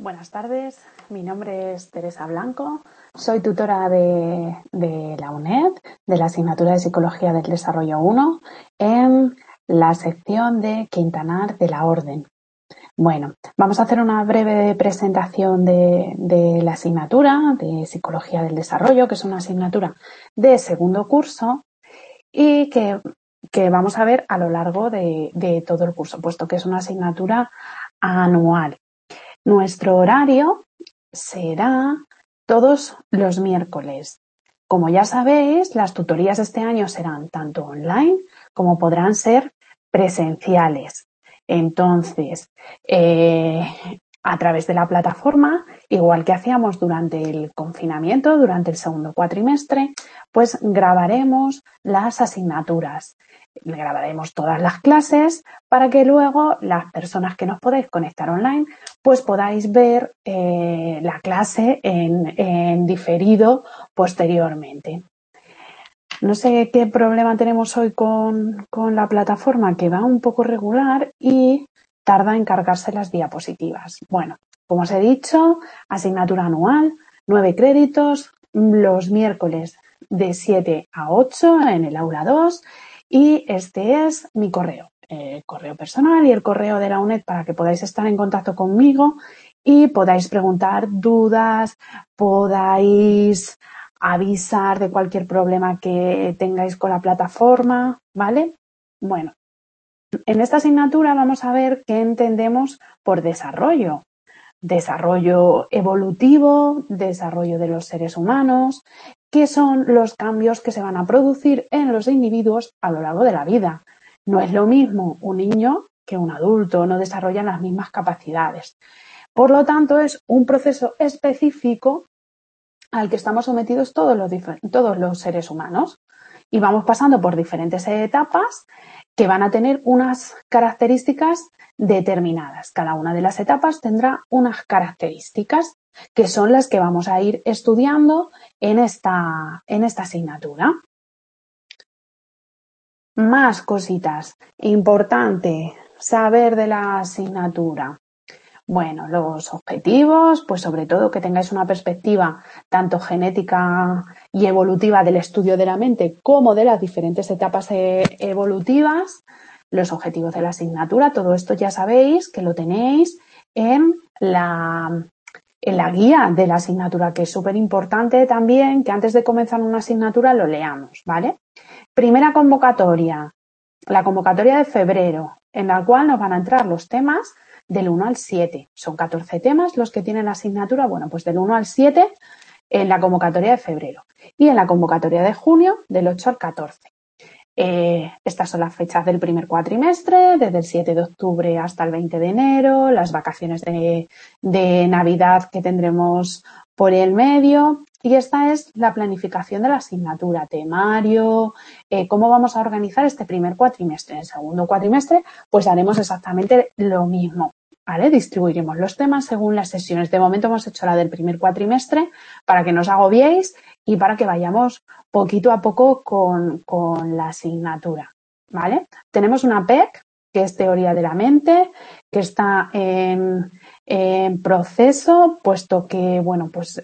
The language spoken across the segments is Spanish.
Buenas tardes, mi nombre es Teresa Blanco, soy tutora de la UNED, de la asignatura de Psicología del Desarrollo 1, en la sección de Quintanar de la Orden. Bueno, vamos a hacer una breve presentación de la asignatura de Psicología del Desarrollo, que es una asignatura de segundo curso y que vamos a ver a lo largo de todo el curso, puesto que es una asignatura anual. Nuestro horario será todos los miércoles. Como ya sabéis, las tutorías este año serán tanto online como podrán ser presenciales. Entonces, a través de la plataforma, igual que hacíamos durante el confinamiento, durante el segundo cuatrimestre, pues grabaremos las asignaturas. Grabaremos todas las clases para que luego las personas que nos podéis conectar online pues podáis ver la clase en diferido posteriormente. No sé qué problema tenemos hoy con la plataforma, que va un poco regular y tarda en cargarse las diapositivas. Bueno, como os he dicho, asignatura anual, 9 créditos, los miércoles de 7 a 8 en el aula 2 y este es mi correo. El correo personal y el correo de la UNED para que podáis estar en contacto conmigo y podáis preguntar dudas, podáis avisar de cualquier problema que tengáis con la plataforma, ¿vale? Bueno, en esta asignatura vamos a ver qué entendemos por desarrollo. Desarrollo evolutivo, desarrollo de los seres humanos, qué son los cambios que se van a producir en los individuos a lo largo de la vida. No es lo mismo un niño que un adulto, no desarrollan las mismas capacidades. Por lo tanto, es un proceso específico al que estamos sometidos todos los seres humanos y vamos pasando por diferentes etapas que van a tener unas características determinadas. Cada una de las etapas tendrá unas características que son las que vamos a ir estudiando en esta asignatura. Más cositas. Importante saber de la asignatura. Bueno, los objetivos, pues sobre todo que tengáis una perspectiva tanto genética y evolutiva del estudio de la mente como de las diferentes etapas evolutivas. Los objetivos de la asignatura, todo esto ya sabéis que lo tenéis en la guía de la asignatura, que es súper importante también que antes de comenzar una asignatura lo leamos, ¿vale? Primera convocatoria, la convocatoria de febrero, en la cual nos van a entrar los temas del 1 al 7. Son 14 temas los que tienen la asignatura, bueno, pues del 1 al 7 en la convocatoria de febrero y en la convocatoria de junio del 8 al 14. Estas son las fechas del primer cuatrimestre, desde el 7 de octubre hasta el 20 de enero, las vacaciones de Navidad que tendremos por el medio. Y esta es la planificación de la asignatura, temario, cómo vamos a organizar este primer cuatrimestre. En el segundo cuatrimestre, pues haremos exactamente lo mismo, ¿vale? Distribuiremos los temas según las sesiones. De momento hemos hecho la del primer cuatrimestre para que no os agobiéis y para que vayamos poquito a poco con la asignatura, ¿vale? Tenemos una PEC, que es Teoría de la Mente, que está en proceso, puesto que, bueno, pues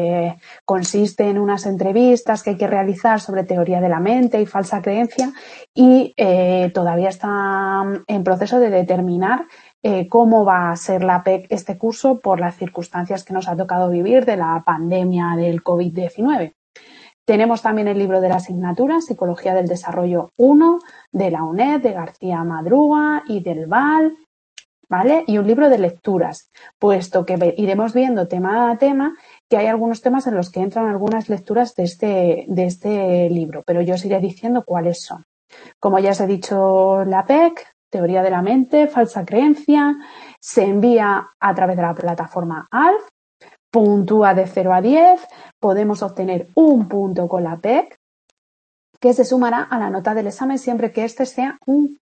consiste en unas entrevistas que hay que realizar sobre teoría de la mente y falsa creencia y todavía está en proceso de determinar cómo va a ser la PEC este curso por las circunstancias que nos ha tocado vivir de la pandemia del COVID-19. Tenemos también el libro de la asignatura, Psicología del Desarrollo 1, de la UNED, de García Madruga y del VAL, ¿vale? Y un libro de lecturas, puesto que iremos viendo tema a tema que hay algunos temas en los que entran algunas lecturas de este libro, pero yo os iré diciendo cuáles son. Como ya os he dicho, la PEC, Teoría de la Mente, Falsa Creencia, se envía a través de la plataforma ALF, puntúa de 0 a 10, podemos obtener un punto con la PEC que se sumará a la nota del examen siempre que este sea un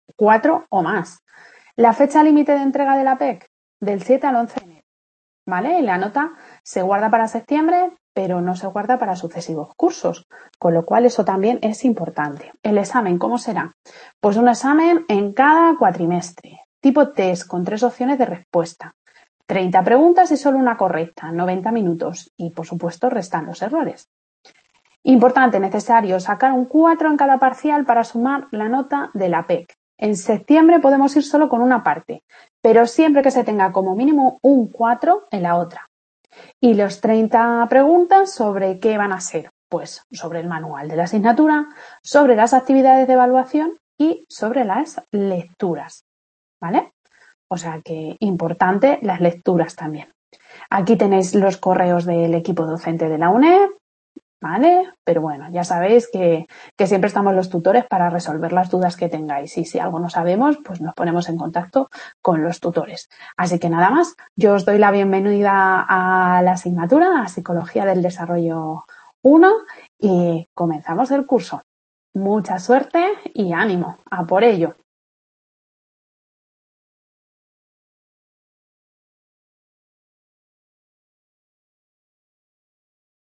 4 o más. La fecha límite de entrega de la PEC, del 7 al 11 de enero, ¿vale? Y la nota se guarda para septiembre, pero no se guarda para sucesivos cursos, con lo cual eso también es importante. El examen, ¿cómo será? Pues un examen en cada cuatrimestre, tipo test con 3 opciones de respuesta. 30 preguntas y solo una correcta, 90 minutos. Y, por supuesto, restan los errores. Importante, necesario sacar un 4 en cada parcial para sumar la nota de la PEC. En septiembre podemos ir solo con una parte, pero siempre que se tenga como mínimo un 4 en la otra. Y los 30 preguntas, ¿sobre qué van a ser? Pues sobre el manual de la asignatura, sobre las actividades de evaluación y sobre las lecturas, ¿vale? O sea que importante las lecturas también. Aquí tenéis los correos del equipo docente de la UNED, ¿vale? Pero bueno, ya sabéis que siempre estamos los tutores para resolver las dudas que tengáis y si algo no sabemos, pues nos ponemos en contacto con los tutores. Así que nada más, yo os doy la bienvenida a la asignatura, a Psicología del Desarrollo 1 y comenzamos el curso. Mucha suerte y ánimo, a por ello.